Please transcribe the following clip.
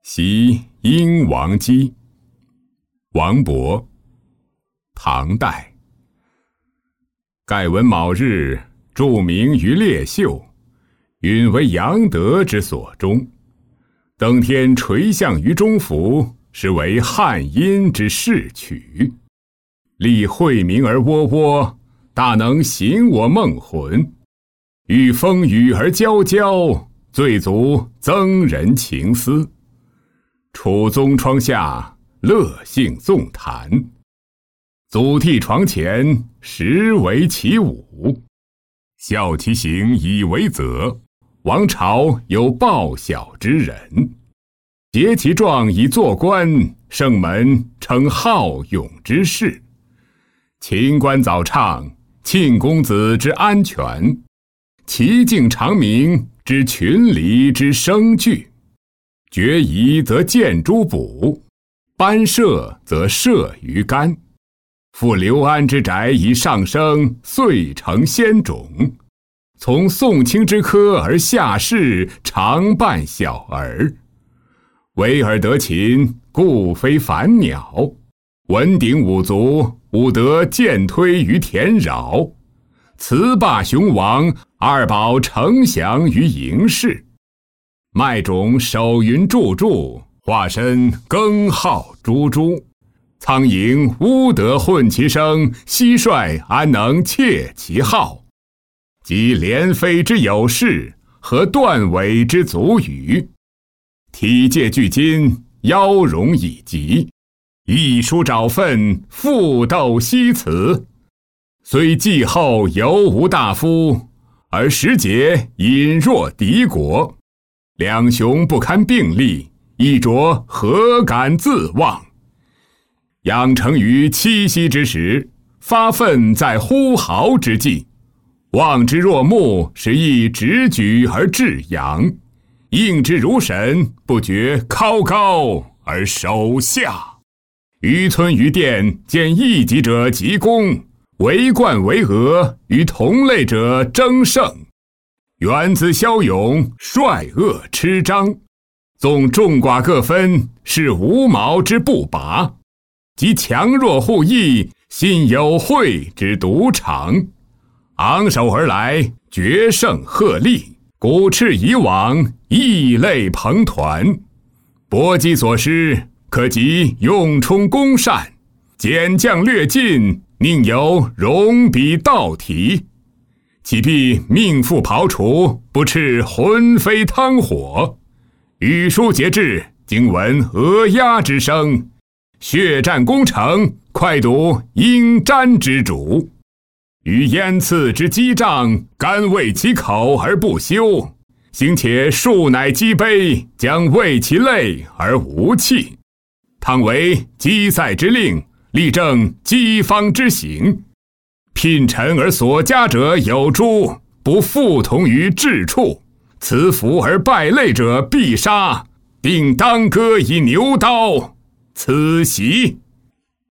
袭英王姬。王勃，唐代。盖闻卯日，著名于列秀，允为阳德之所终。登天垂象于中府，是为汉阴之仕曲。立惠民而窝窝，大能醒我梦魂。遇风雨而交交，最足增人情思。楚宗窗下，乐兴纵谈。祖逖床前，实为其舞。效其行以为责，王朝有报晓之人。结其状以作官，圣门称好勇之士。秦观早畅，庆公子之安全。齐敬长鸣，之群黎之生聚。决疑则见诸卜，班射则射于肝。复刘安之宅以上升，遂成仙种。从宋卿之科而下士，常伴小儿。为尔得勤，故非凡鸟。文鼎五族，吾得渐推于田饶。辞霸雄王，二保丞相于营室。麦种守云柱柱，化身耕号朱朱。苍蝇乌得混其声，蟋蟀安能窃其号？及连飞之有事，和断尾之足语。体介俱金，腰容以极。一书爪粪，复斗西辞。虽继后犹无大夫，而时节隐若敌国。两雄不堪并立，一着何敢自忘？养成于七夕之时，发愤在呼号之际。望之若木，是亦直举而至阳；应之如神，不觉高高而守下。渔村渔店，见一己者急攻，为冠为俄，与同类者争胜。元资骁勇，率恶吃张。纵众寡各分，是无毛之不拔。及强弱互异，信有会之独长。昂首而来，决胜鹤立。鼓翅以往，异类朋团。搏击所失，可及用冲攻善。减将略尽，宁有戎比道体。岂必命妇庖厨，不斥魂飞汤火？羽书节制，经闻鹅鸦之声。血战攻城，快睹鹰瞻之主。于燕刺之激仗，甘为其口而不休。行且数乃击杯，将为其泪而无弃。倘为击塞之令，力正击方之行。聘臣而所加者有诸，不复同于治处。辞服而败类者必杀，定当割以牛刀。此习